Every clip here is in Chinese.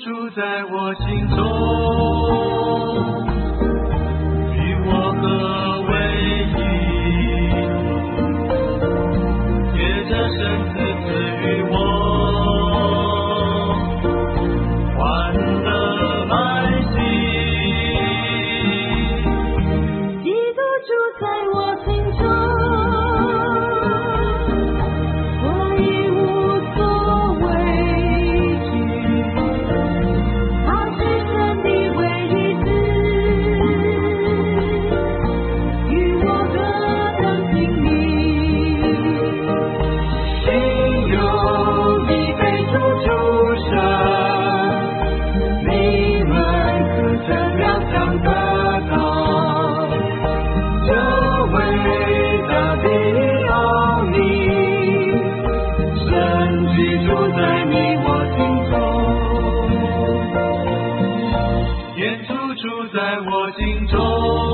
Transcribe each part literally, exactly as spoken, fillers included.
住在我心中，与我合为一，借着生死赐予我欢乐百姓。 基督住在我心中，我已无所畏惧，他是神的唯一子，与我何等亲密。 心有一杯主出生，你们可曾料想得到？这伟大的奥秘，神居住在你我心中，天主住在我心中，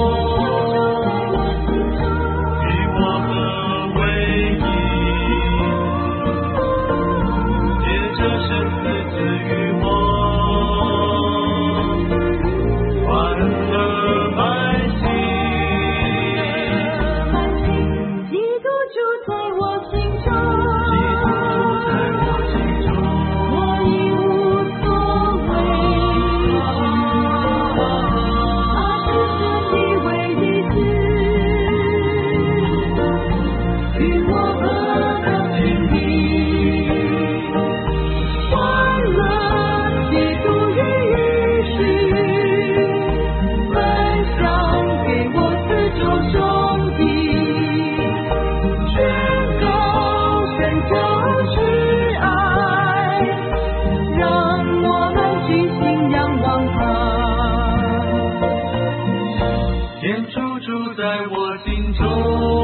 与我合为一，借着生死赐予我欢乐百姓。 基督住在我心中， 在我心中， 我已无所畏惧，他是神的唯一子，与我何等亲密。欢乐基督与允许，分享给我四周兄弟，宣告神就是爱，让我们举心仰望他。 天主住在我心中。